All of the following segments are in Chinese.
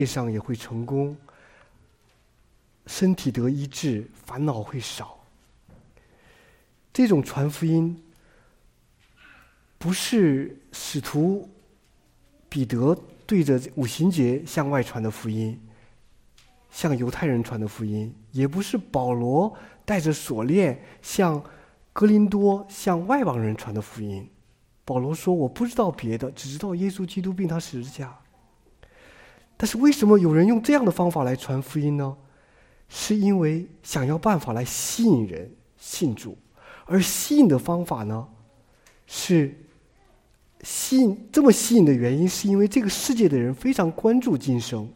业上也会成功，身体得医治，烦恼会少。这种传福音不是使徒彼得对着五旬节向外传的福音，向犹太人传的福音，也不是保罗带着锁链向哥林多向外邦人传的福音。保罗说，我不知道别的，只知道耶稣基督并他十字架。但是为什么有人用这样的方法来传福音呢？是因为想要办法来吸引人信主，而吸引的方法呢，是这么吸引的原因，是因为这个世界的人非常关注今生。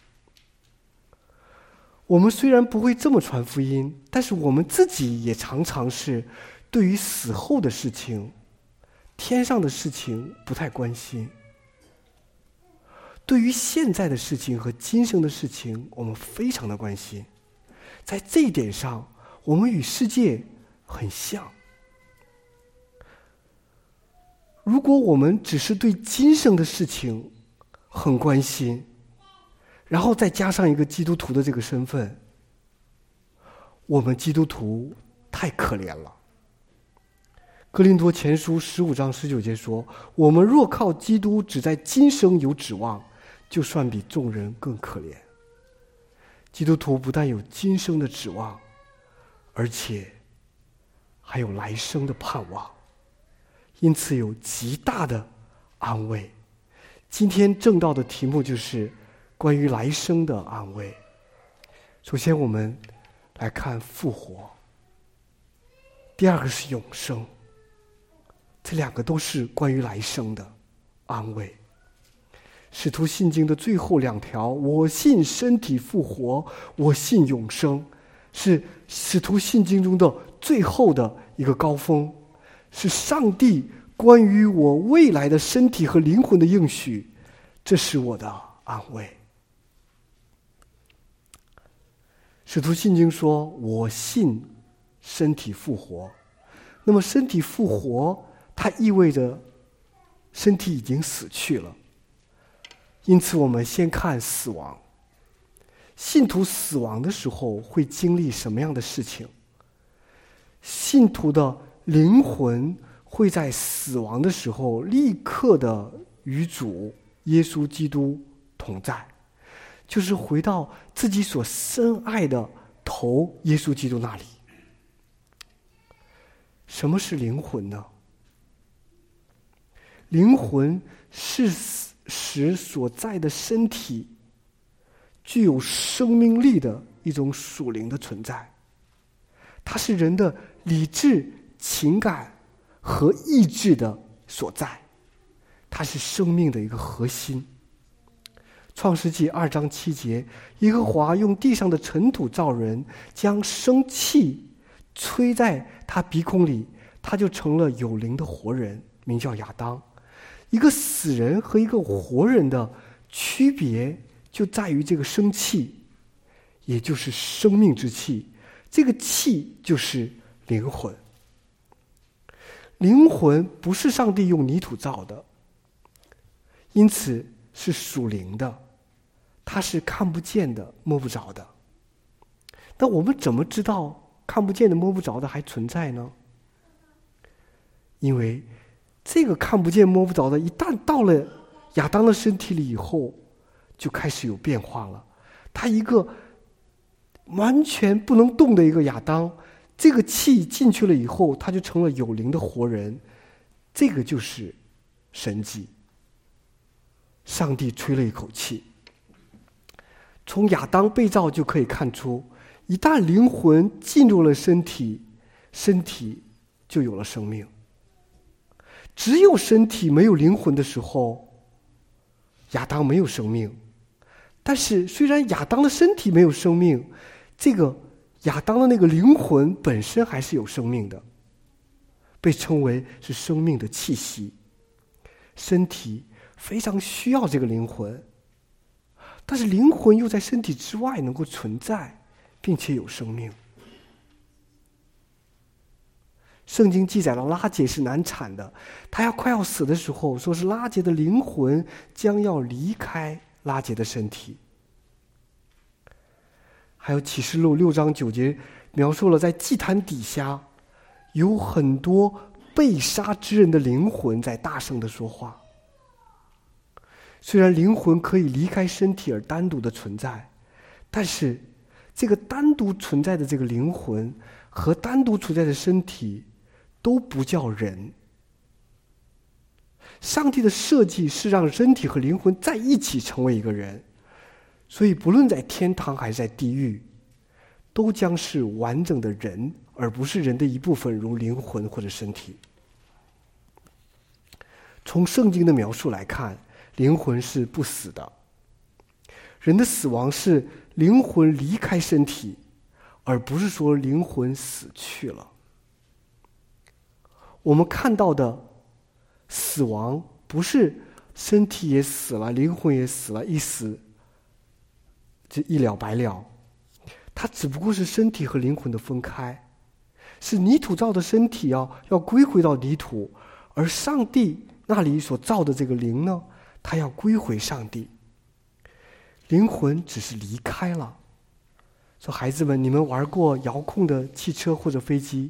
我们虽然不会这么传福音，但是我们自己也常常是对于死后的事情、天上的事情不太关心。对于现在的事情和今生的事情，我们非常的关心。在这一点上，我们与世界很像。如果我们只是对今生的事情很关心，然后再加上一个基督徒的这个身份，我们基督徒太可怜了。哥林多前书15章19节说，我们若靠基督只在今生有指望，就算比众人更可怜。基督徒不但有今生的指望，而且还有来生的盼望，因此有极大的安慰。今天正道的题目就是关于来生的安慰。首先我们来看复活，第二个是永生，这两个都是关于来生的安慰。使徒信经的最后2条，我信身体复活，我信永生，是使徒信经中的最后的一个高峰，是上帝关于我未来的身体和灵魂的应许，这是我的安慰。使徒信经说，我信身体复活，那么身体复活，它意味着身体已经死去了。因此我们先看死亡。信徒死亡的时候会经历什么样的事情？信徒的灵魂会在死亡的时候立刻的与主耶稣基督同在，就是回到自己所深爱的头耶稣基督那里。什么是灵魂呢？灵魂是使所在的身体具有生命力的一种属灵的存在，它是人的理智、情感和意志的所在，它是生命的一个核心。创世纪2章7节，耶和华用地上的尘土造人，将生气吹在他鼻孔里，他就成了有灵的活人，名叫亚当。一个死人和一个活人的区别就在于这个生气，也就是生命之气，这个气就是灵魂。灵魂不是上帝用泥土造的，因此是属灵的，它是看不见的、摸不着的。那我们怎么知道看不见的、摸不着的还存在呢？因为这个看不见摸不着的，一旦到了亚当的身体里以后，就开始有变化了。他一个完全不能动的一个亚当，这个气进去了以后，他就成了有灵的活人。这个就是神迹。上帝吹了一口气，从亚当被造就可以看出，一旦灵魂进入了身体，身体就有了生命。只有身体没有灵魂的时候，亚当没有生命。但是虽然亚当的身体没有生命，这个亚当的那个灵魂本身还是有生命的，被称为是生命的气息。身体非常需要这个灵魂，但是灵魂又在身体之外能够存在，并且有生命。圣经记载了拉结是难产的，他快要死的时候，说是拉结的灵魂将要离开拉结的身体， 还有启示录6章9节描述了在祭坛底下有很多被杀之人的灵魂在大声的说话。虽然灵魂可以离开身体而单独的存在，但是这个单独存在的这个灵魂和单独存在的身体都不叫人。上帝的设计是让身体和灵魂在一起成为一个人，所以不论在天堂还是在地狱，都将是完整的人，而不是人的一部分，如灵魂或者身体。从圣经的描述来看，灵魂是不死的。人的死亡是灵魂离开身体，而不是说灵魂死去了。我们看到的死亡不是身体也死了，灵魂也死了，一死就一了百了。它只不过是身体和灵魂的分开，是泥土造的身体要归回到泥土，而上帝那里所造的这个灵呢，它要归回上帝。灵魂只是离开了。说孩子们，你们玩过遥控的汽车或者飞机？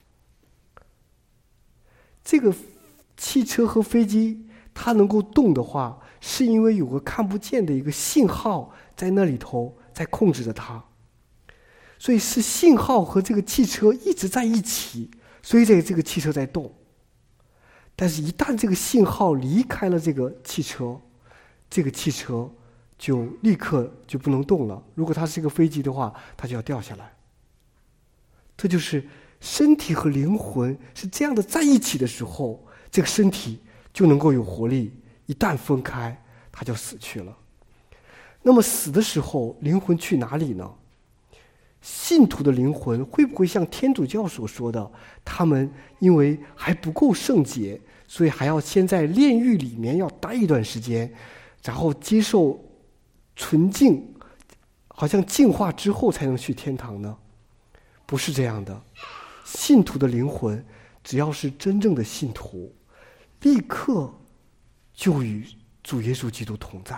这个汽车和飞机它能够动的话，是因为有个看不见的一个信号在那里头在控制着它。所以是信号和这个汽车一直在一起，所以这个汽车在动。但是一旦这个信号离开了这个汽车，这个汽车就立刻就不能动了。如果它是一个飞机的话，它就要掉下来。这就是身体和灵魂是这样的在一起的时候，这个身体就能够有活力，一旦分开，它就死去了。那么死的时候，灵魂去哪里呢？信徒的灵魂会不会像天主教所说的，他们因为还不够圣洁，所以还要先在炼狱里面要待一段时间，然后接受纯净，好像净化之后才能去天堂呢？不是这样的。信徒的灵魂只要是真正的信徒，立刻就与主耶稣基督同在。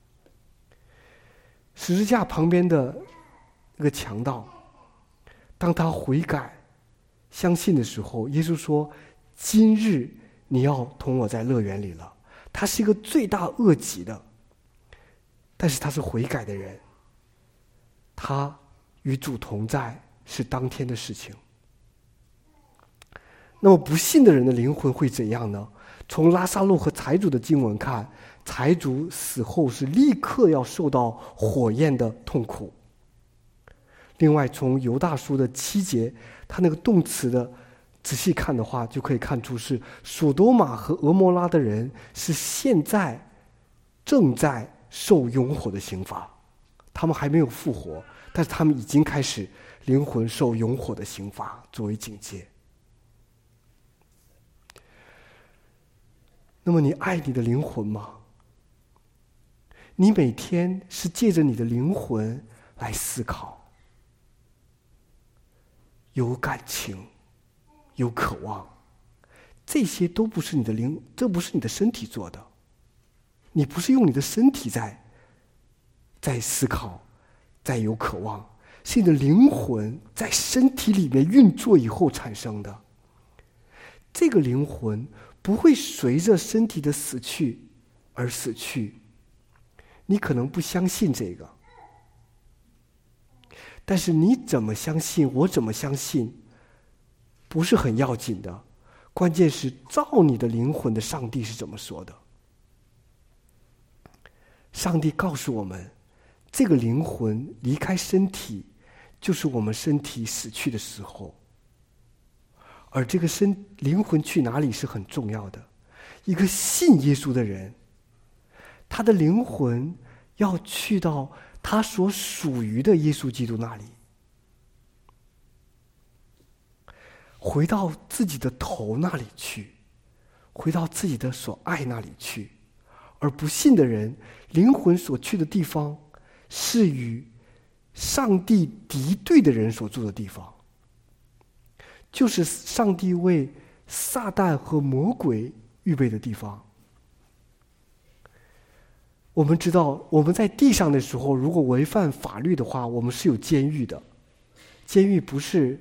十字架旁边的那个强盗，当他悔改相信的时候，耶稣说，今日你要同我在乐园里了。他是一个罪大恶极的，但是他是悔改的人，他与主同在是当天的事情。那么不信的人的灵魂会怎样呢？从拉撒路和财主的经文看，财主死后是立刻要受到火焰的痛苦。另外从犹大书的7节，他那个动词的仔细看的话，就可以看出是索多玛和俄摩拉的人是现在正在受永火的刑罚。他们还没有复活，但是他们已经开始灵魂受永火的刑罚作为警戒。那么你爱你的灵魂吗？你每天是借着你的灵魂来思考，有感情，有渴望，这些都不是你的这不是你的身体做的，你不是用你的身体在思考，在有渴望，是你的灵魂在身体里面运作以后产生的。这个灵魂不会随着身体的死去而死去，你可能不相信这个，但是你怎么相信，我怎么相信，不是很要紧的，关键是造你的灵魂的上帝是怎么说的。上帝告诉我们，这个灵魂离开身体，就是我们身体死去的时候。而这个灵魂去哪里是很重要的。一个信耶稣的人，他的灵魂要去到他所属于的耶稣基督那里，回到自己的头那里去，回到自己的所爱那里去。而不信的人，灵魂所去的地方是与上帝敌对的人所住的地方，就是上帝为撒旦和魔鬼预备的地方。 我们知道，我们在地上的时候，如果违反法律的话，我们是有监狱的。监狱不是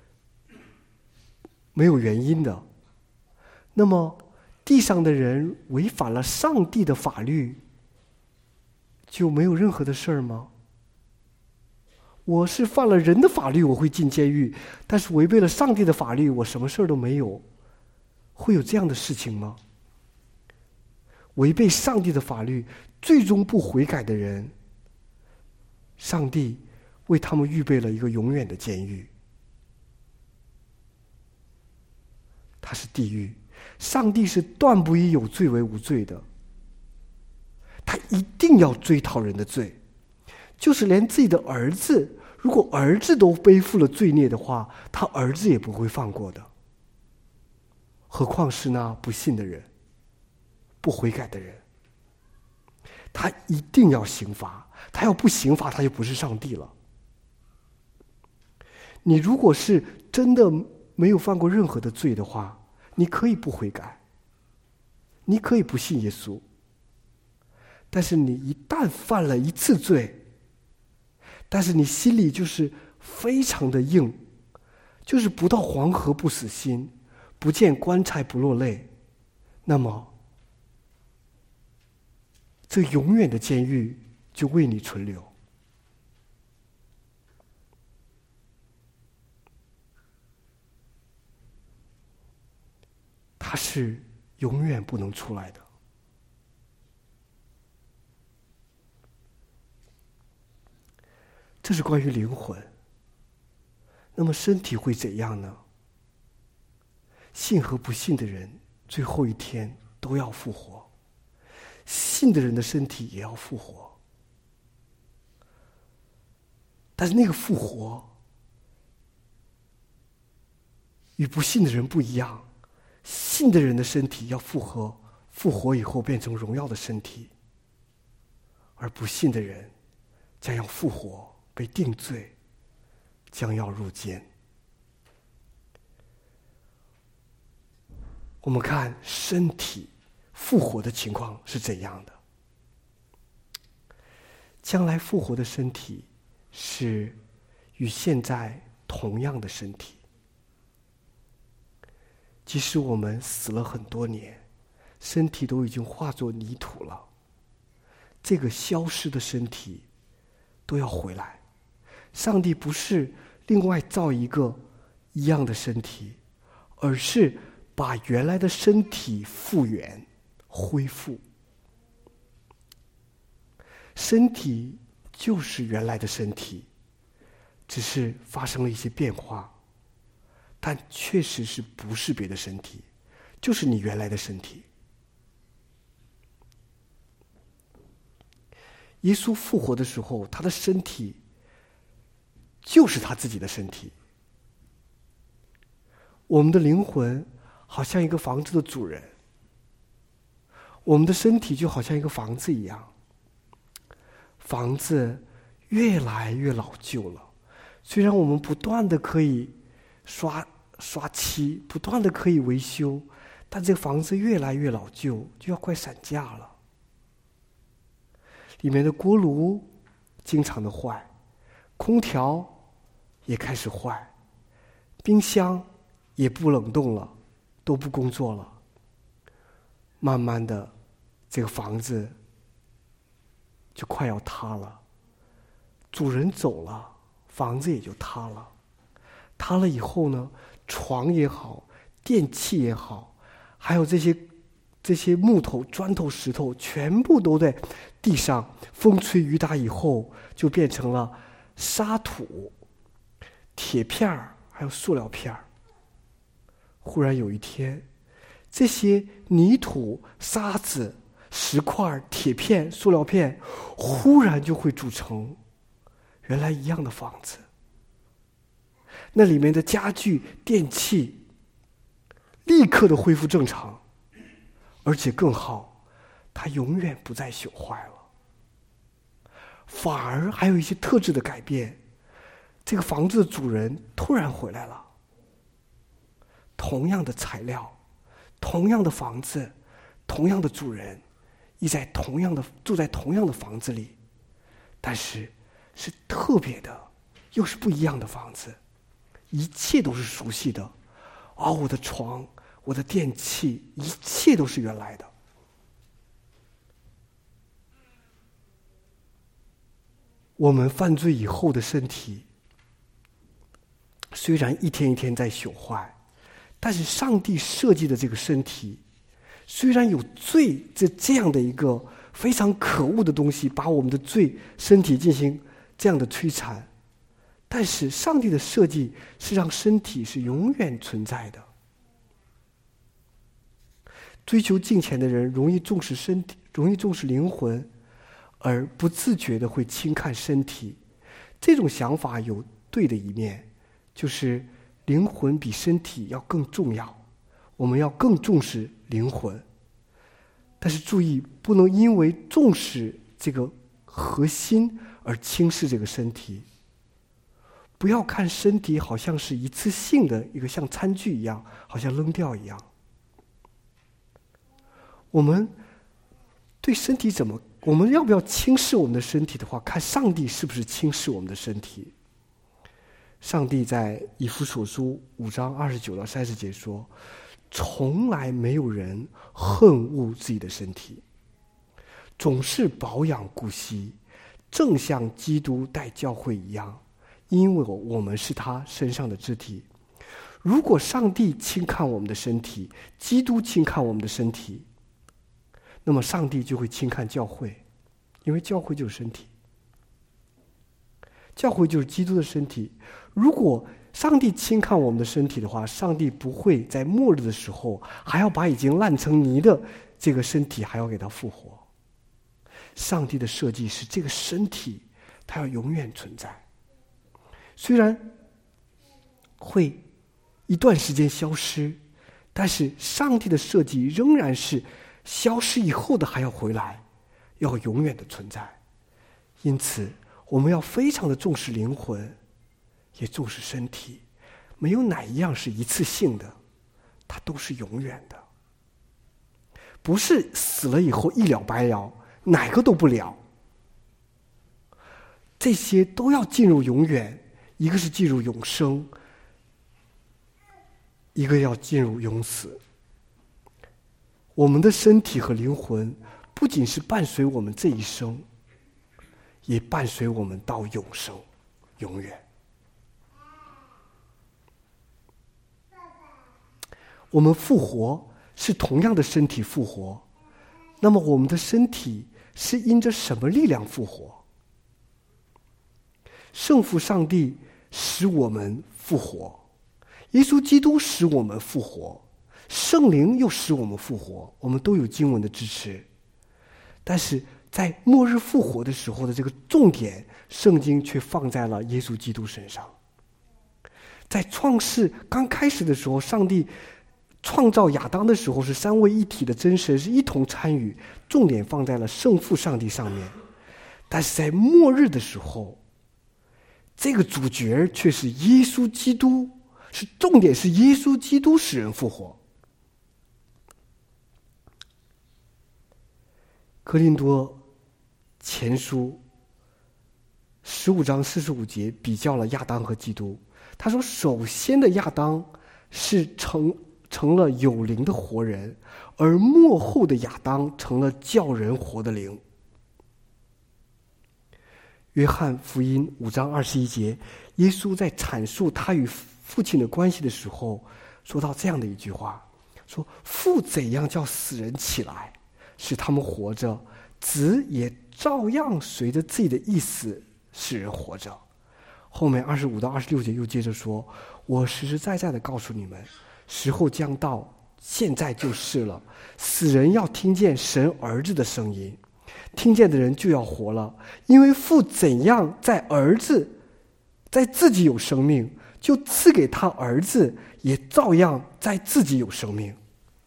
没有原因的。那么，地上的人违反了上帝的法律，就没有任何的事儿吗？我是犯了人的法律，我会进监狱，但是违背了上帝的法律，我什么事儿都没有。会有这样的事情吗？违背上帝的法律，最终不悔改的人，上帝为他们预备了一个永远的监狱，它是地狱。上帝是断不以有罪为无罪的，他一定要追讨人的罪，就是连自己的儿子，如果儿子都背负了罪孽的话，他儿子也不会放过的，何况是那不信的人，不悔改的人。他一定要刑罚，他要不刑罚，他就不是上帝了。你如果是真的没有犯过任何的罪的话，你可以不悔改，你可以不信耶稣，但是你一旦犯了一次罪，但是你心里就是非常的硬，就是不到黄河不死心，不见棺材不落泪，那么这永远的监狱就为你存留。它是永远不能出来的。这是关于灵魂。那么身体会怎样呢？信和不信的人最后一天都要复活，信的人的身体也要复活。但是那个复活与不信的人不一样，信的人的身体要复活以后变成荣耀的身体，而不信的人将要复活，被定罪，将要入监。我们看身体复活的情况是怎样的？将来复活的身体是与现在同样的身体。即使我们死了很多年，身体都已经化作泥土了，这个消失的身体都要回来。上帝不是另外造一个一样的身体，而是把原来的身体复原恢复。身体就是原来的身体，只是发生了一些变化，但确实是不是别的身体，就是你原来的身体。耶稣复活的时候，他的身体就是他自己的身体。我们的灵魂好像一个房子的主人，我们的身体就好像一个房子一样，房子越来越老旧了。虽然我们不断的可以刷漆，不断的可以维修，但这个房子越来越老旧，就要快散架了。里面的锅炉经常的坏，空调也开始坏，冰箱也不冷冻了，都不工作了。慢慢的，这个房子就快要塌了。主人走了，房子也就塌了。塌了以后呢，床也好，电器也好，还有这些木头、砖头、石头，全部都在地上风吹雨打以后，就变成了沙土、铁片儿，还有塑料片儿。忽然有一天，这些泥土、沙子、石块、铁片、塑料片，忽然就会组成原来一样的房子。那里面的家具、电器立刻的恢复正常，而且更好，它永远不再朽坏了，反而还有一些特质的改变。这个房子的主人突然回来了，同样的材料，同样的房子，同样的主人， 住在同样的房子里，但是是特别的，又是不一样的房子，一切都是熟悉的。我的床，我的电器，一切都是原来的。我们犯罪以后的身体，虽然一天一天在朽坏，但是上帝设计的这个身体，虽然有罪这样的一个非常可恶的东西，把我们的罪身体进行这样的摧残，但是上帝的设计是让身体是永远存在的。追求金钱的人容易重视身体，容易重视灵魂，而不自觉的会轻看身体。这种想法有对的一面，就是灵魂比身体要更重要，我们要更重视灵魂。但是注意，不能因为重视这个核心而轻视这个身体。不要看身体好像是一次性的一个像餐具一样，好像扔掉一样。我们对身体我们要不要轻视我们的身体的话，看上帝是不是轻视我们的身体。上帝在以弗所书5章29到30节说，从来没有人恨恶自己的身体，总是保养顾惜，正像基督待教会一样，因为我们是他身上的肢体。如果上帝轻看我们的身体，基督轻看我们的身体，那么上帝就会轻看教会，因为教会就是身体，教会就是基督的身体。如果上帝轻看我们的身体的话，上帝不会在末日的时候还要把已经烂成泥的这个身体还要给它复活。上帝的设计是这个身体它要永远存在，虽然会一段时间消失，但是上帝的设计仍然是消失以后的还要回来，要永远的存在。因此我们要非常的重视灵魂，也重视身体，没有哪一样是一次性的，它都是永远的，不是死了以后一了百了，哪个都不了。这些都要进入永远，一个是进入永生，一个要进入永死。我们的身体和灵魂不仅是伴随我们这一生，也伴随我们到永生，永远。我们复活是同样的身体复活，那么我们的身体是因着什么力量复活？圣父上帝使我们复活，耶稣基督使我们复活，圣灵又使我们复活，我们都有经文的支持。但是在末日复活的时候的这个重点，圣经却放在了耶稣基督身上。在创世刚开始的时候，上帝创造亚当的时候是三位一体的真神是一同参与，重点放在了圣父上帝上面。但是在末日的时候，这个主角却是耶稣基督，是重点是耶稣基督使人复活。哥林多前书15章45节比较了亚当和基督，他说首先的亚当是成了有灵的活人，而末后的亚当成了叫人活的灵。约翰福音5章21节，耶稣在阐述他与父亲的关系的时候说到这样的一句话，说父怎样叫死人起来使他们活着，子也照样随着自己的意思使人活着。后面25到26节又接着说，我实实在在的告诉你们，时候将到，现在就是了，死人要听见神儿子的声音，听见的人就要活了，因为父怎样在自己有生命，就赐给他儿子也照样在自己有生命。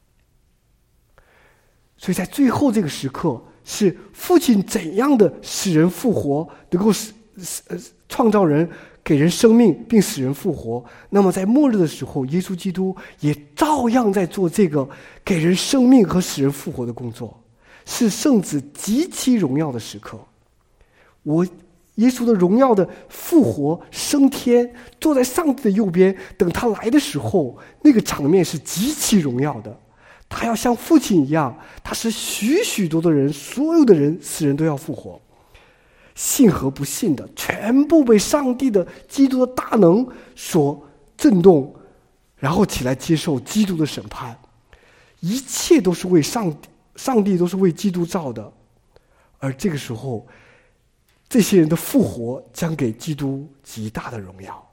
所以在最后这个时刻，是父亲怎样的使人复活，能够创造人，给人生命并使人复活，那么在末日的时候，耶稣基督也照样在做这个给人生命和使人复活的工作。 是圣子极其荣耀的时刻。耶稣的荣耀的复活升天，坐在上帝的右边，等他来的时候，那个场面是极其荣耀的。他要像父亲一样，他是许许多多人，所有的人，死人都要复活，信和不信的全部被上帝的基督的大能所震动，然后起来接受基督的审判。一切都是为上帝都是为基督造的，而这个时候这些人的复活将给基督极大的荣耀。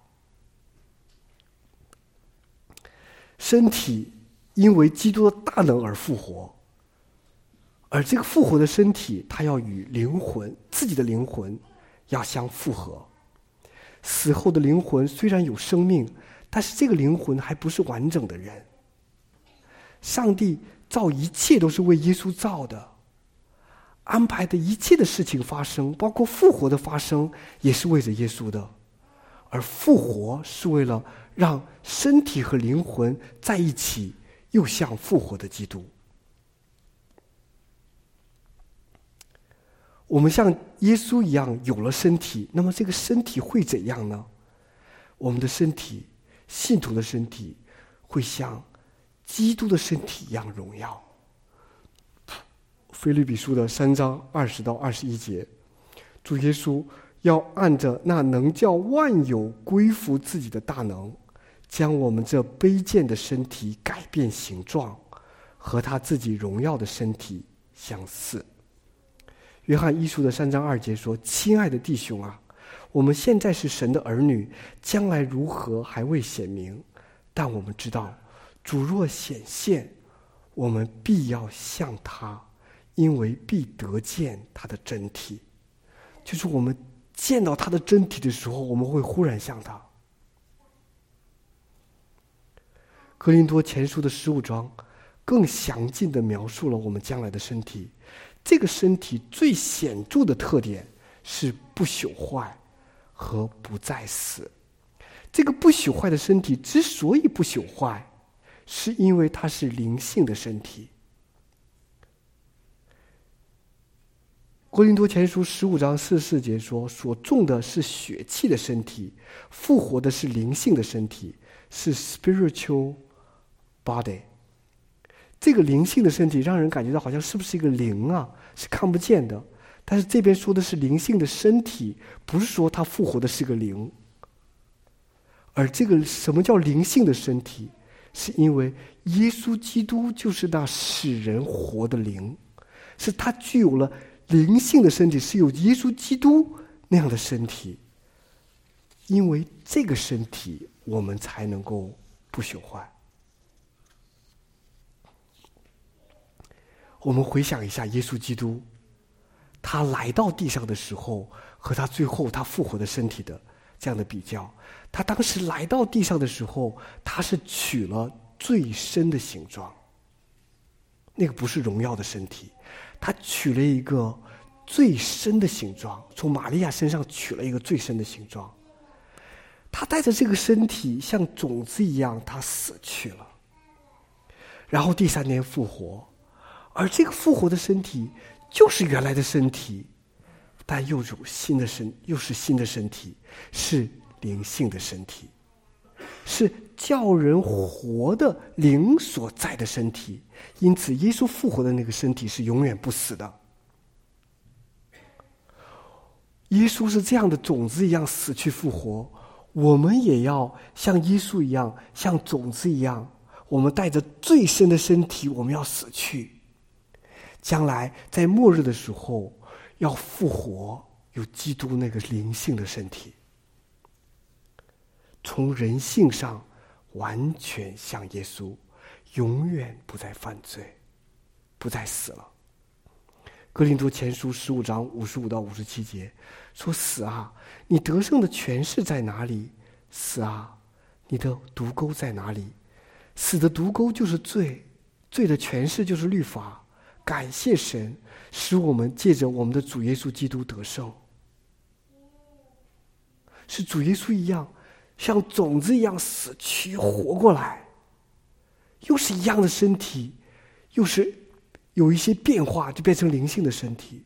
身体因为基督的大能而复活，而这个复活的身体，它要与灵魂，自己的灵魂要相复合。死后的灵魂虽然有生命，但是这个灵魂还不是完整的人。上帝造一切都是为耶稣造的，安排的一切的事情发生，包括复活的发生，也是为着耶稣的。而复活是为了让身体和灵魂在一起，又像复活的基督。我们像耶稣一样有了身体，那么这个身体会怎样呢？我们的身体，信徒的身体，会像基督的身体一样荣耀。腓立比书的3章20到21节，主耶稣要按着那能叫万有归服自己的大能，将我们这卑贱的身体改变形状，和他自己荣耀的身体相似。约翰一书的3章2节说：亲爱的弟兄啊，我们现在是神的儿女，将来如何还未显明，但我们知道主若显现，我们必要像他，因为必得见他的真体。就是我们见到他的真体的时候，我们会忽然像他。哥林多前书的15章更详尽地描述了我们将来的身体。这个身体最显著的特点是不朽坏和不再死。这个不朽坏的身体之所以不朽坏，是因为它是灵性的身体。哥林多前书15章44节说：所种的是血气的身体，复活的是灵性的身体，是 spiritual body。这个灵性的身体让人感觉到好像是不是一个灵啊，是看不见的。但是这边说的是灵性的身体，不是说它复活的是个灵。而这个什么叫灵性的身体，是因为耶稣基督就是那使人活的灵，是他具有了灵性的身体，是有耶稣基督那样的身体。因为这个身体，我们才能够不朽坏。我们回想一下耶稣基督，他来到地上的时候和他最后他复活的身体的这样的比较。他当时来到地上的时候，他是取了最深的形状，那个不是荣耀的身体，他取了一个最深的形状，从玛利亚身上取了一个最深的形状。他带着这个身体像种子一样，他死去了，然后第3天复活。而这个复活的身体就是原来的身体，但又是新的身体，是灵性的身体，是叫人活的灵所在的身体。因此耶稣复活的那个身体是永远不死的。耶稣是这样的种子一样死去复活，我们也要像耶稣一样，像种子一样，我们带着最深的身体，我们要死去，将来在末日的时候要复活，有基督那个灵性的身体，从人性上完全像耶稣，永远不再犯罪，不再死了。哥林多前书15章55到57节说：死啊，你得胜的权势在哪里？死啊，你的毒钩在哪里？死的毒钩就是罪，罪的权势就是律法。感谢神，使我们借着我们的主耶稣基督得胜。是主耶稣一样，像种子一样死去活过来，又是一样的身体，又是有一些变化，就变成灵性的身体。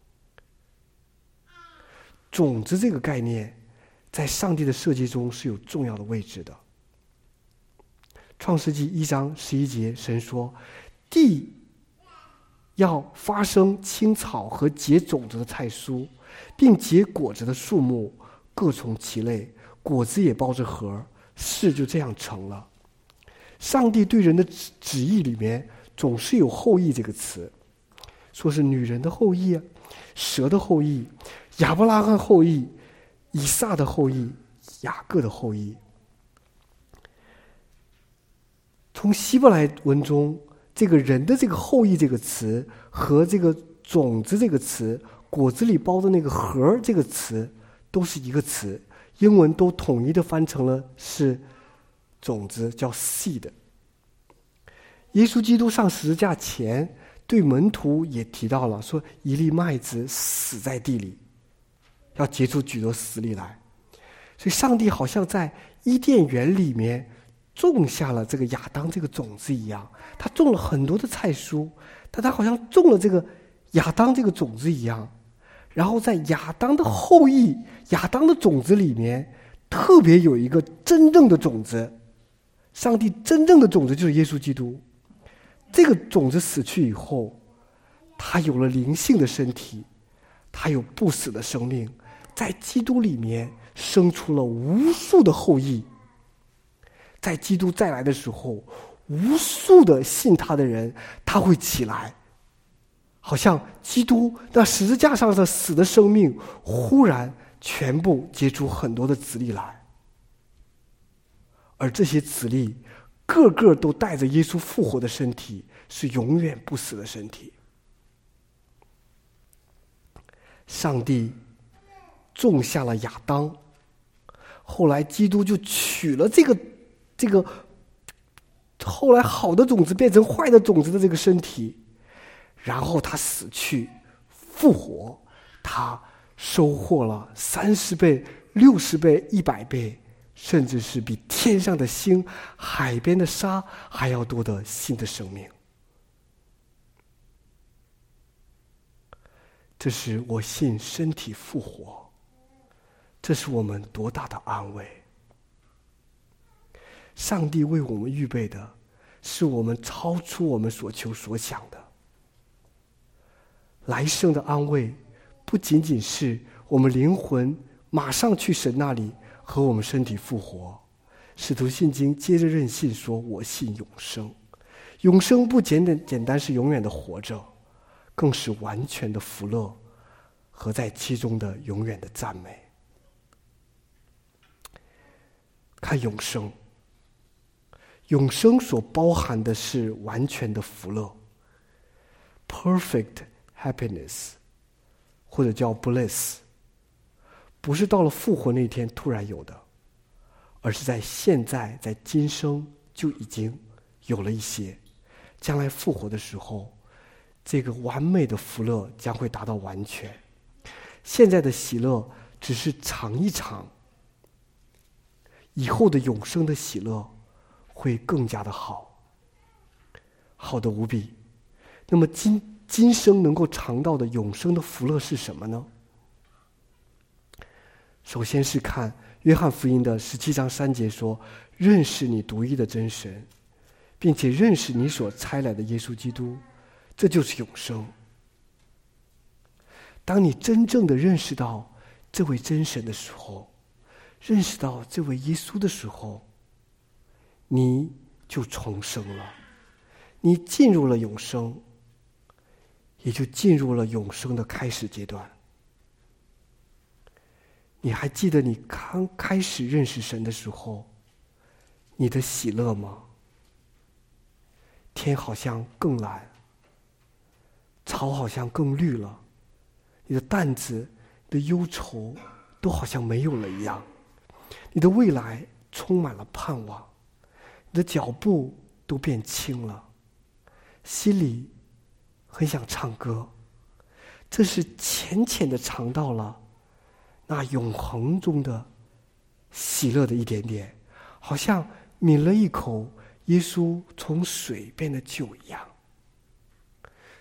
种子这个概念在上帝的设计中是有重要的位置的。创世纪1章11节，神说，地要发生青草和结种子的菜蔬，并结果子的树木，各从其类，果子也包着核，事就这样成了。上帝对人的旨意里面总是有后裔这个词，说是女人的后裔啊，蛇的后裔，亚伯拉罕后裔，以撒的后裔，雅各的后裔。从希伯来文中，这个人的这个后裔这个词和这个种子这个词，果子里包的那个核这个词都是一个词，英文都统一的翻成了是种子，叫 seed。 耶稣基督上十字架前对门徒也提到了，说一粒麦子死在地里，要结出许多死粒来。所以上帝好像在伊甸园里面种下了这个亚当这个种子一样，他种了很多的菜蔬，但他好像种了这个亚当这个种子一样，然后在亚当的后裔，亚当的种子里面特别有一个真正的种子，上帝真正的种子就是耶稣基督。这个种子死去以后，他有了灵性的身体，他有不死的生命，在基督里面生出了无数的后裔。在基督再来的时候，无数的信他的人他会起来，好像基督那十字架上的死的生命忽然全部结出很多的子粒来，而这些子粒个个都带着耶稣复活的身体，是永远不死的身体。上帝种下了亚当，后来基督就取了这个后来好的种子变成坏的种子的这个身体，然后他死去复活，他收获了30倍、60倍、100倍，甚至是比天上的星、海边的沙还要多的新的生命。这是我信身体复活，这是我们多大的安慰。上帝为我们预备的是我们超出我们所求所想的。来生的安慰不仅仅是我们灵魂马上去神那里和我们身体复活。使徒信经接着认信说，我信永生。永生不简单是永远的活着，更是完全的福乐和在其中的永远的赞美。看永生，永生所包含的是完全的福乐 perfect happiness， 或者叫 bliss， 不是到了复活那天突然有的，而是在现在，在今生就已经有了一些，将来复活的时候，这个完美的福乐将会达到完全。现在的喜乐只是尝一尝，以后的永生的喜乐会更加的好，好的无比。那么今生能够尝到的永生的福乐是什么呢？首先是看约翰福音的17章3节说，认识你独一的真神，并且认识你所差来的耶稣基督，这就是永生。当你真正的认识到这位真神的时候，认识到这位耶稣的时候，你就重生了，你进入了永生，也就进入了永生的开始阶段。你还记得你刚开始认识神的时候，你的喜乐吗？天好像更蓝，草好像更绿了，你的担子、你的忧愁都好像没有了一样，你的未来充满了盼望，你的脚步都变轻了，心里很想唱歌。这是浅浅的尝到了那永恒中的喜乐的一点点，好像抿了一口耶稣从水变得酒一样。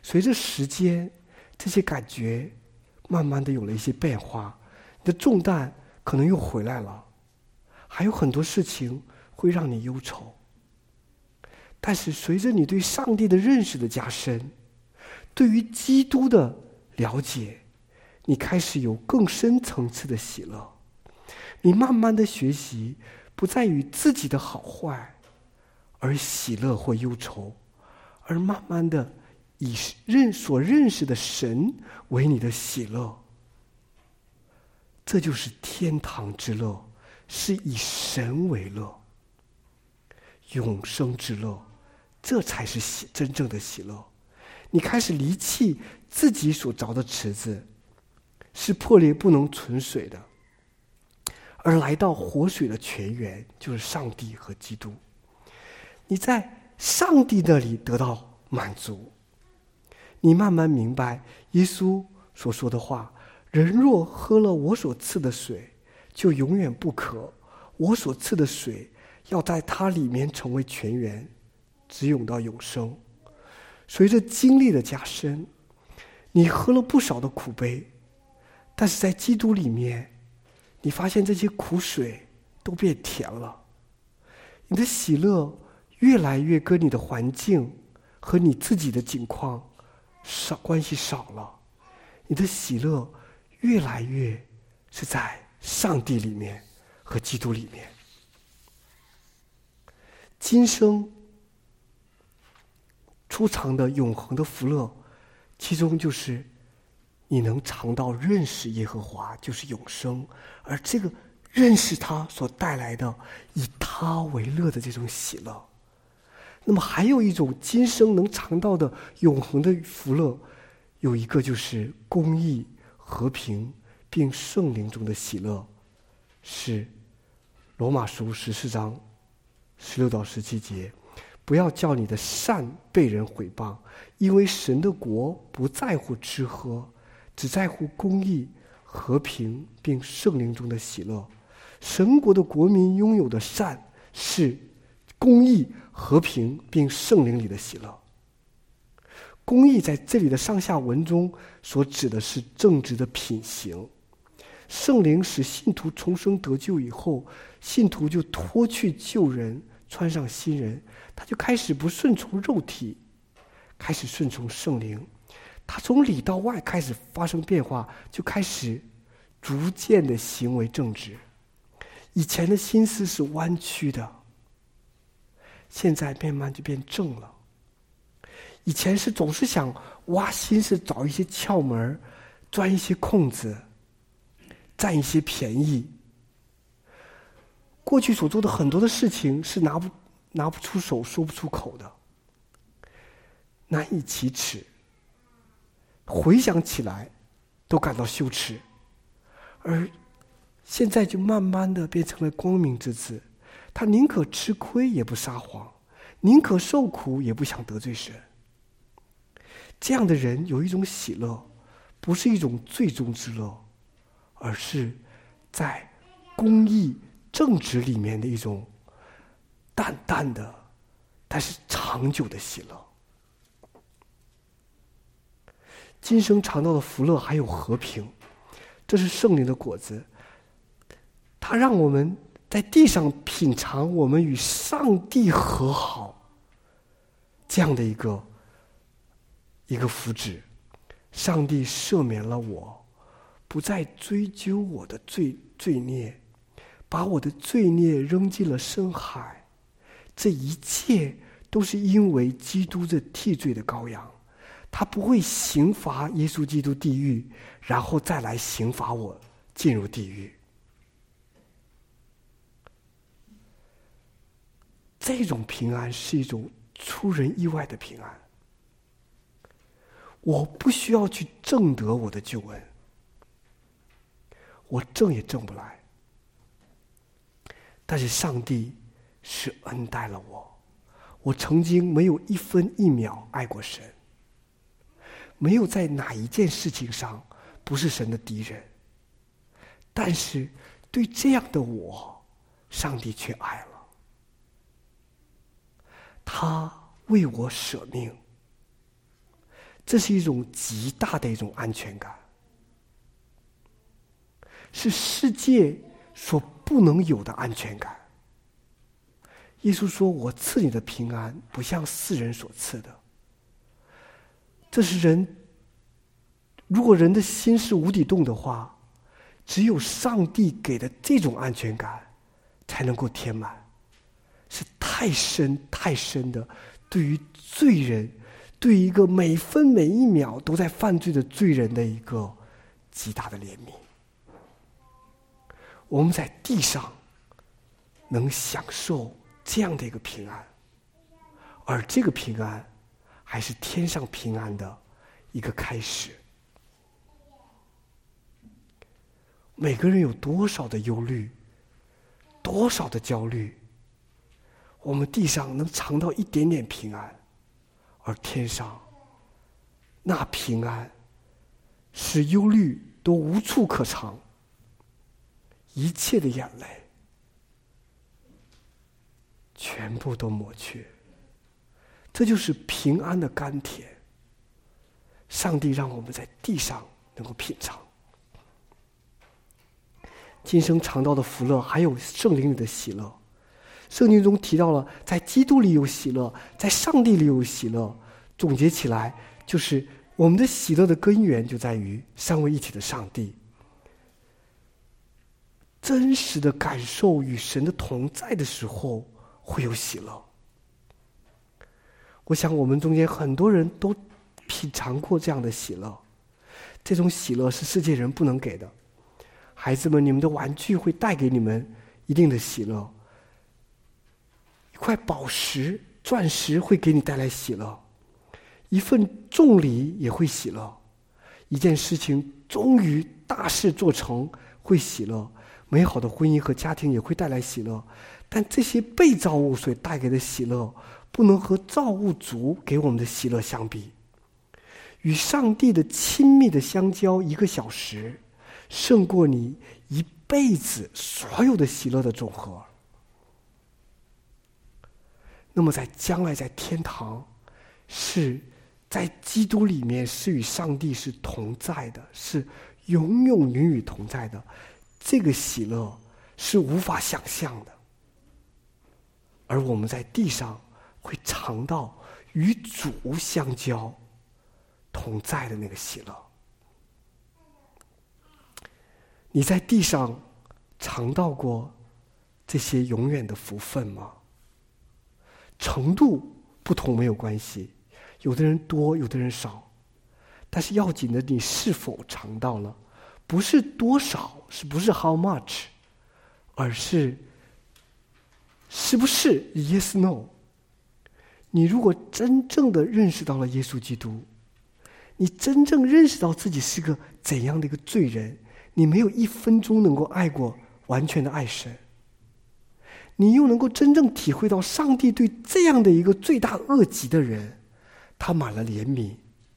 随着时间，这些感觉慢慢的有了一些变化，你的重担可能又回来了，还有很多事情会让你忧愁。但是随着你对上帝的认识的加深，对于基督的了解，你开始有更深层次的喜乐。你慢慢的学习不在于自己的好坏而喜乐或忧愁，而慢慢的以所认识的神为你的喜乐。这就是天堂之乐，是以神为乐，永生之乐，这才是真正的喜乐。你开始离弃自己所凿的池子，是破裂不能存水的，而来到活水的泉源，就是上帝和基督。你在上帝那里得到满足，你慢慢明白耶稣所说的话：人若喝了我所赐的水，就永远不渴，我所赐的水要在它里面成为泉源，直涌到永生。随着经历的加深，你喝了不少的苦杯，但是在基督里面，你发现这些苦水都变甜了。你的喜乐越来越跟你的环境和你自己的境况关系少了，你的喜乐越来越是在上帝里面和基督里面。今生出藏的永恒的福乐，其中就是你能尝到认识耶和华，就是永生，而这个认识他所带来的以他为乐的这种喜乐。那么还有一种今生能尝到的永恒的福乐，有一个就是公义、和平并圣灵中的喜乐，是罗马书14章16到17节。不要叫你的善被人毁谤，因为神的国不在乎吃喝，只在乎公义、和平并圣灵中的喜乐。神国的国民拥有的善是公义、和平并圣灵里的喜乐。公义在这里的上下文中所指的是正直的品行。圣灵使信徒重生得救以后，信徒就脱去旧人，穿上新人，他就开始不顺从肉体，开始顺从圣灵。他从里到外开始发生变化，就开始逐渐的行为正直。以前的心思是弯曲的，现在慢慢就变正了。以前是总是想挖心思，找一些窍门，钻一些空子，占一些便宜。过去所做的很多的事情是拿不出手，说不出口的，难以启齿，回想起来都感到羞耻。而现在就慢慢的变成了光明之子，他宁可吃亏也不撒谎，宁可受苦也不想得罪神。这样的人有一种喜乐，不是一种最终之乐，而是在公义正直里面的一种淡淡的但是长久的喜乐。今生尝到的福乐还有和平，这是圣灵的果子，它让我们在地上品尝我们与上帝和好这样的一个福祉。上帝赦免了我，不再追究我的罪孽，把我的罪孽扔进了深海。这一切都是因为基督这替罪的羔羊，他不会刑罚耶稣基督地狱，然后再来刑罚我进入地狱。这种平安是一种出人意外的平安。我不需要去挣得我的救恩，我挣也挣不来，但是上帝是恩待了我。我曾经没有一分一秒爱过神，没有在哪一件事情上不是神的敌人，但是对这样的我，上帝却爱了。他为我舍命， 这是一种极大的一种安全感，是世界所不能有的安全感。耶稣说，我赐你的平安不像世人所赐的。这是人，如果人的心是无底洞的话，只有上帝给的这种安全感才能够填满，是太深太深的，对于罪人，对于一个每分每一秒都在犯罪的罪人的一个极大的怜悯。我们在地上能享受这样的一个平安，而这个平安还是天上平安的一个开始。每个人有多少的忧虑，多少的焦虑，我们地上能尝到一点点平安，而天上那平安使忧虑都无处可藏，一切的眼泪全部都抹去。这就是平安的甘甜，上帝让我们在地上能够品尝。今生尝到的福乐，还有圣灵里的喜乐。圣经中提到了，在基督里有喜乐，在上帝里有喜乐。总结起来，就是我们的喜乐的根源就在于三位一体的上帝。真实的感受与神的同在的时候，会有喜乐。我想我们中间很多人都品尝过这样的喜乐，这种喜乐是世界人不能给的。孩子们，你们的玩具会带给你们一定的喜乐，一块宝石、钻石会给你带来喜乐，一份重礼也会喜乐，一件事情终于大事做成会喜乐，美好的婚姻和家庭也会带来喜乐。但这些被造物所带给的喜乐，不能和造物主给我们的喜乐相比。与上帝的亲密的相交1个小时，胜过你一辈子所有的喜乐的总和。那么在将来在天堂，是在基督里面是与上帝是同在的，是永永远远同在的。这个喜乐是无法想象的，而我们在地上会尝到与主相交同在的那个喜乐。你在地上尝到过这些永远的福分吗？程度不同没有关系，有的人多，有的人少，但是要紧的你是否尝到了，不是多少，是不是 how much， 而是是不是 yes no。 你如果真正的认识到了耶稣基督，你真正认识到自己是个怎样的一个罪人，你没有1分钟能够爱过完全的爱神，你又能够真正体会到上帝对这样的一个罪大恶极的人，他满了怜悯，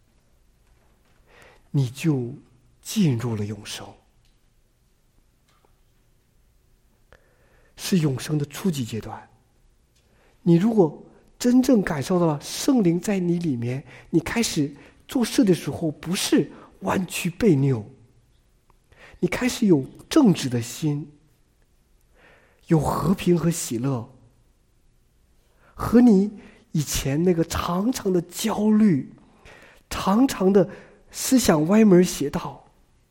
你就进入了永生，是永生的初级阶段。你如果真正感受到了圣灵在你里面，你开始做事的时候不是弯曲背扭，你开始有正直的心，有和平和喜乐，和你以前那个常常的焦虑，常常的思想歪门邪道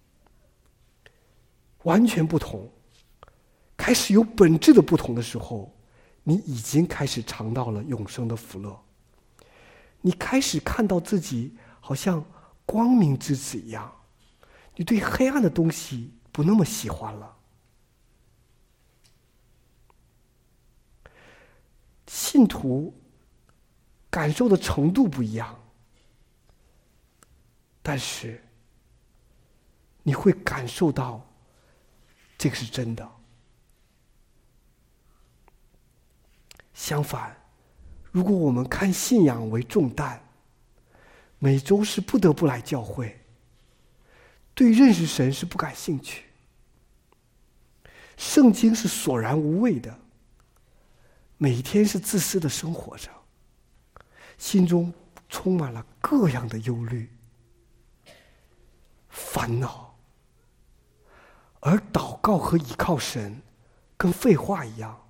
完全不同，开始有本质的不同的时候，你已经开始尝到了永生的福乐。你开始看到自己好像光明之子一样，你对黑暗的东西不那么喜欢了。信徒感受的程度不一样，但是你会感受到这个是真的。相反，如果我们看信仰为重担，每周是不得不来教会，对认识神是不感兴趣，圣经是索然无味的，每天是自私的生活着，心中充满了各样的忧虑、烦恼，而祷告和倚靠神跟废话一样，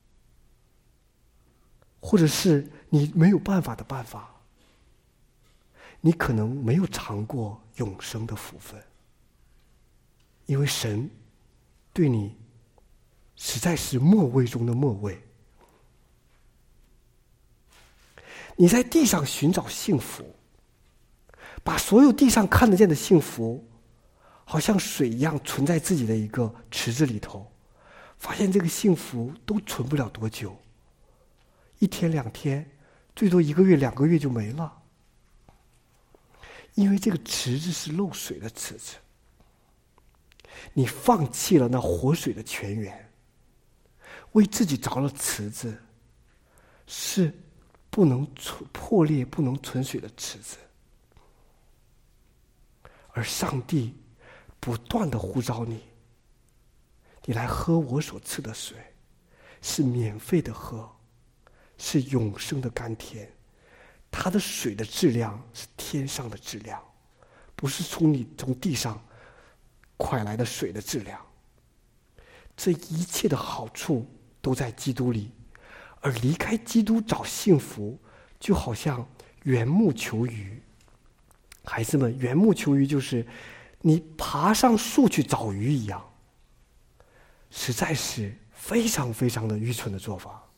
或者是你没有办法的办法，你可能没有尝过永生的福分，因为神对你实在是末位中的末位。你在地上寻找幸福，把所有地上看得见的幸福好像水一样存在自己的一个池子里头，发现这个幸福都存不了多久，1天2天，最多1个月2个月就没了，因为这个池子是漏水的池子，你放弃了那活水的泉源，为自己凿了池子，是不能破裂不能存水的池子。而上帝不断地呼召你，你来喝我所赐的水，是免费的喝，是永生的甘甜，它的水的质量是天上的质量，不是从地上蒯来的水的质量。这一切的好处都在基督里，而离开基督找幸福，就好像缘木求鱼。孩子们，缘木求鱼就是你爬上树去找鱼一样，实在是非常非常的愚蠢的做法。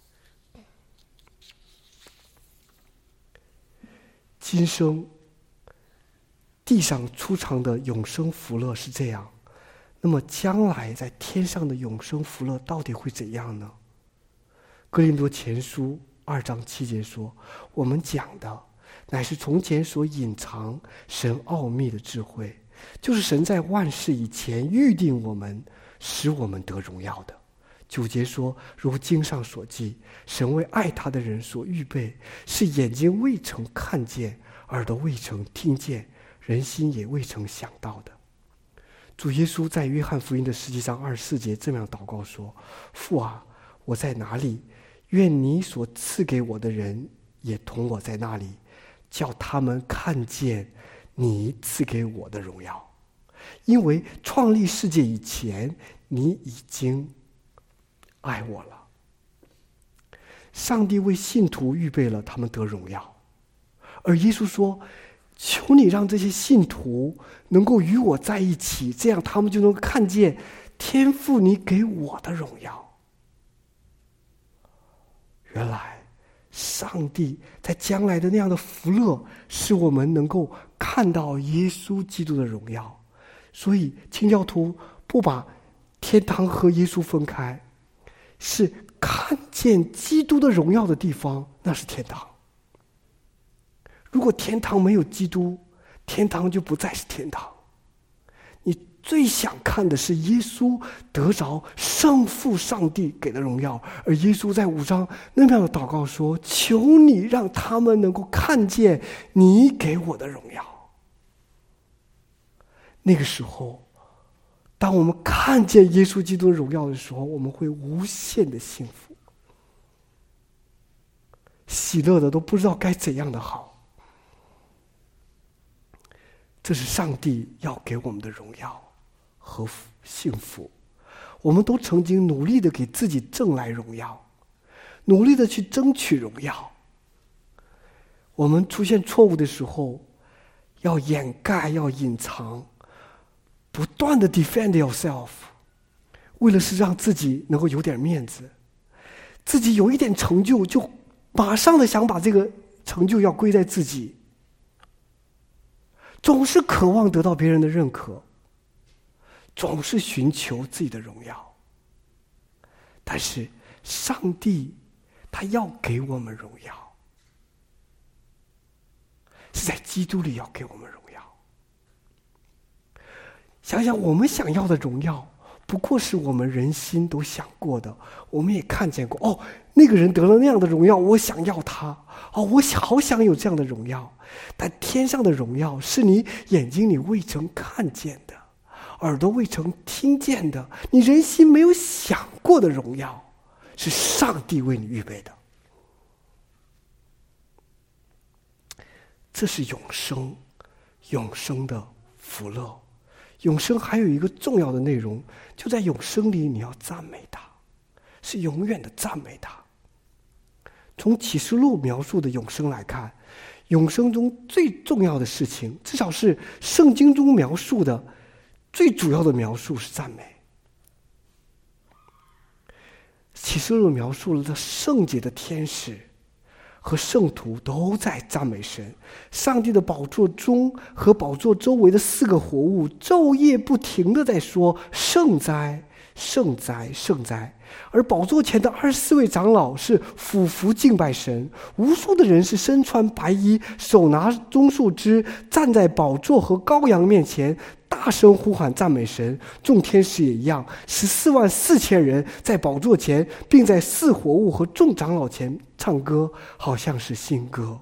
今生地上出尝的永生福乐是这样，那么将来在天上的永生福乐到底会怎样呢？哥林多前书2章7节说，我们讲的乃是从前所隐藏神奥秘的智慧，就是神在万事以前预定我们，使我们得荣耀的。9节说，如经上所记，神为爱他的人所预备，是眼睛未曾看见，耳朵未曾听见，人心也未曾想到的。主耶稣在约翰福音的17章24节这样祷告说，父啊，我在哪里，愿你所赐给我的人也同我在那里，叫他们看见你赐给我的荣耀，因为创立世界以前，你已经爱我了。上帝为信徒预备了他们得荣耀，而耶稣说，求你让这些信徒能够与我在一起，这样他们就能看见天父你给我的荣耀。原来上帝在将来的那样的福乐，使我们能够看到耶稣基督的荣耀。所以清教徒不把天堂和耶稣分开，是看见基督的荣耀的地方，那是天堂。如果天堂没有基督，天堂就不再是天堂。你最想看的是耶稣得着圣父上帝给的荣耀，而耶稣在5章那样的祷告说，求你让他们能够看见你给我的荣耀。那个时候，当我们看见耶稣基督的荣耀的时候，我们会无限的幸福，喜乐的都不知道该怎样的好。这是上帝要给我们的荣耀和幸福。我们都曾经努力的给自己挣来荣耀，努力的去争取荣耀。我们出现错误的时候，要掩盖，要隐藏，不断的 defend yourself， 为了是让自己能够有点面子，自己有一点成就，就马上的想把这个成就要归在自己，总是渴望得到别人的认可，总是寻求自己的荣耀。但是上帝他要给我们荣耀，是在基督里要给我们荣耀。想想我们想要的荣耀，不过是我们人心都想过的，我们也看见过，哦，那个人得了那样的荣耀，我想要他，哦，我好想有这样的荣耀。但天上的荣耀是你眼睛里未曾看见的，耳朵未曾听见的，你人心没有想过的荣耀，是上帝为你预备的。 这是永生，永生的福乐。永生还有一个重要的内容，就在永生里你要赞美他，是永远的赞美他。从启示录描述的永生来看，永生中最重要的事情，至少是圣经中描述的最主要的描述是赞美。启示录描述了的圣洁的天使和圣徒都在赞美神，上帝的宝座中和宝座周围的4个活物昼夜不停地在说圣哉圣哉圣哉，而宝座前的24位长老是俯伏敬拜神，无数的人是身穿白衣，手拿棕树枝，站在宝座和羔羊面前，大声呼喊赞美神。众天使也一样，144000人在宝座前，并在4活物和众长老前唱歌，好像是新歌。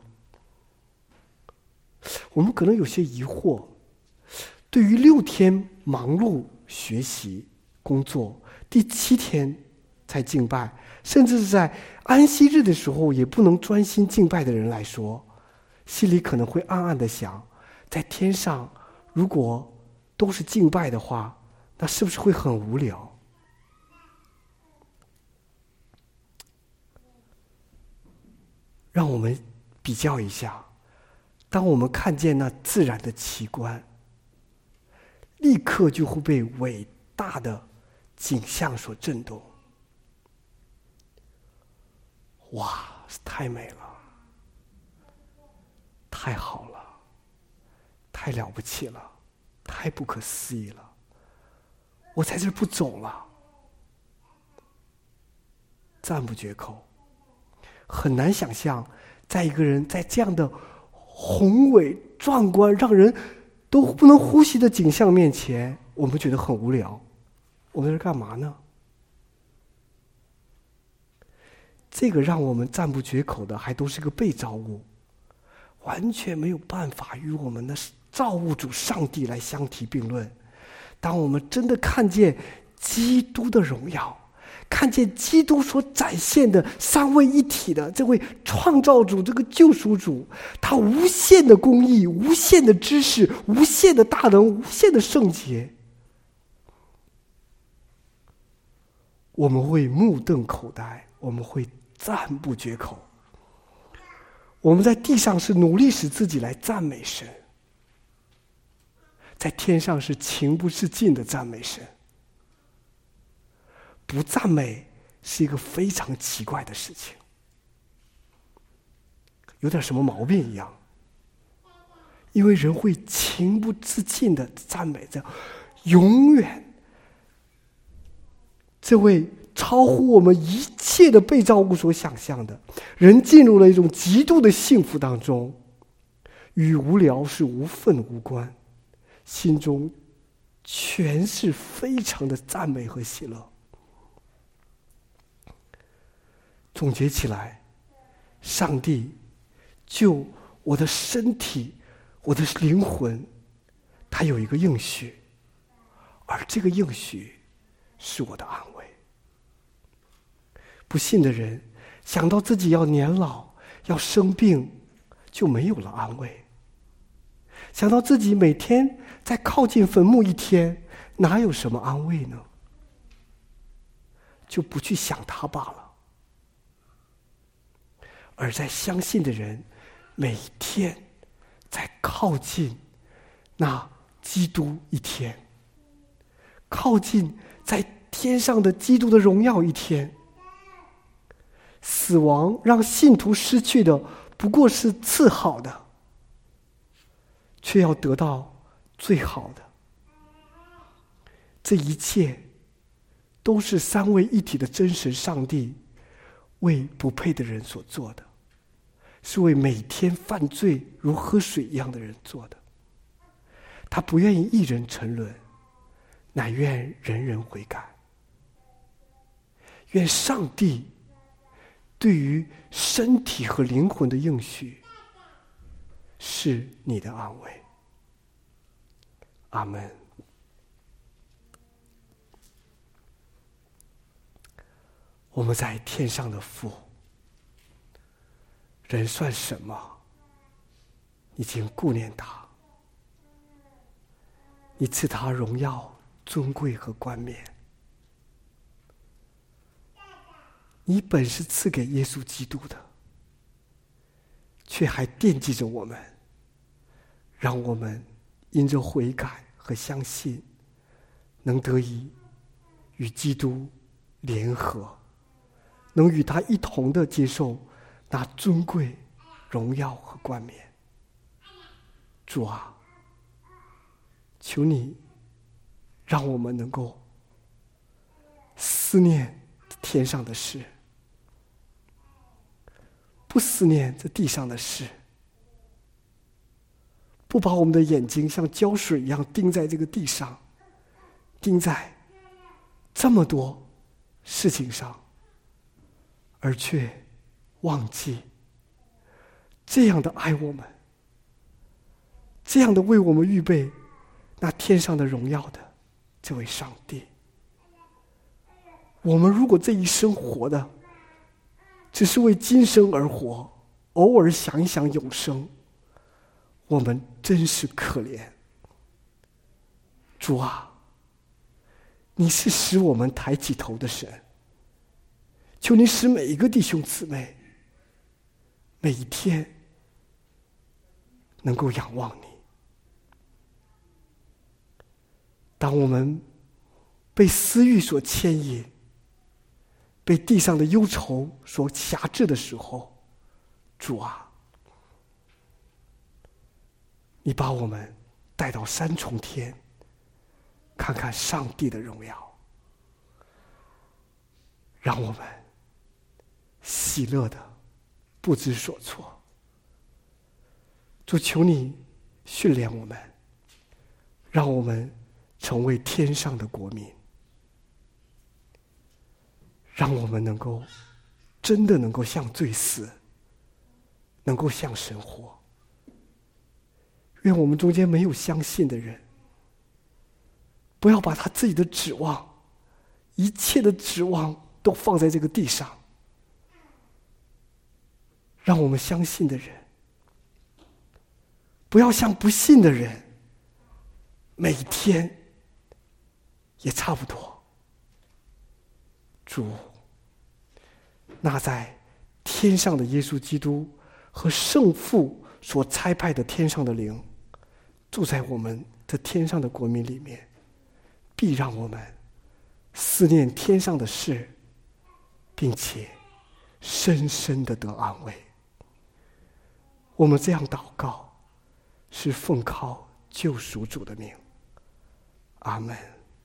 我们可能有些疑惑，对于6天忙碌学习工作，第7天才敬拜，甚至是在安息日的时候也不能专心敬拜的人来说，心里可能会暗暗的想，在天上如果都是敬拜的话，那是不是会很无聊？让我们比较一下，当我们看见那自然的奇观，立刻就会被伟大的景象所震动。哇，太美了，太好了，太了不起了，太不可思议了，我在这儿不走了，赞不绝口。很难想象，在一个人在这样的宏伟壮观让人都不能呼吸的景象面前，我们觉得很无聊。我们在这干嘛呢？这个让我们赞不绝口的还都是个被造物，完全没有办法与我们的造物主上帝来相提并论。当我们真的看见基督的荣耀，看见基督所展现的三位一体的这位创造主，这个救赎主，他无限的公义，无限的知识，无限的大能，无限的圣洁，我们会目瞪口呆，我们会赞不绝口。我们在地上是努力使自己来赞美神，在天上是情不自禁的赞美神。不赞美是一个非常奇怪的事情，有点什么毛病一样。因为人会情不自禁的赞美着永远这位超乎我们一切的被造物所想象的。人进入了一种极度的幸福当中，与无聊是无分无关，心中全是非常的赞美和喜乐。总结起来，上帝就我的身体，我的灵魂，他有一个应许，而这个应许是我的安慰。不信的人想到自己要年老，要生病，就没有了安慰。想到自己每天在靠近坟墓一天，哪有什么安慰呢？就不去想他罢了。而在相信的人，每天在靠近那基督一天，靠近在天上的基督的荣耀一天。死亡让信徒失去的不过是次好的，却要得到最好的。这一切都是三位一体的真神上帝为不配的人所做的，是为每天犯罪如喝水一样的人做的。他不愿意一人沉沦，乃愿人人悔改。愿上帝对于身体和灵魂的应许是你的安慰。阿们。我们在天上的父，人算什么？ 已经顾念他，你赐他荣耀、尊贵和冠冕。你本是赐给耶稣基督的，却还惦记着我们，让我们因着悔改和相信，能得以与基督联合，能与他一同的接受那尊贵、荣耀和冠冕。主啊，求你让我们能够思念天上的事，不思念这地上的事，不把我们的眼睛像胶水一样钉在这个地上，钉在这么多事情上，而却忘记这样的爱我们，这样的为我们预备那天上的荣耀的这位上帝。我们如果这一生活的只是为今生而活，偶尔想一想永生，我们真是可怜。主啊，你是使我们抬起头的神，求你使每一个弟兄姊妹每一天能够仰望你。当我们被私欲所牵引，被地上的忧愁所辖制的时候，主啊，你把我们带到三重天，看看上帝的荣耀，让我们喜乐的不知所措。主，求你训练我们，让我们成为天上的国民，让我们能够真的能够向罪死，能够向神活。愿我们中间没有相信的人，不要把他自己的指望，一切的指望都放在这个地上。让我们相信的人，不要像不信的人，每天也差不多。主，那在天上的耶稣基督和圣父所差派的天上的灵，住在我们的天上的国民里面，必让我们思念天上的事，并且深深的得安慰。我们这样祷告，是奉靠救赎主的名。阿们。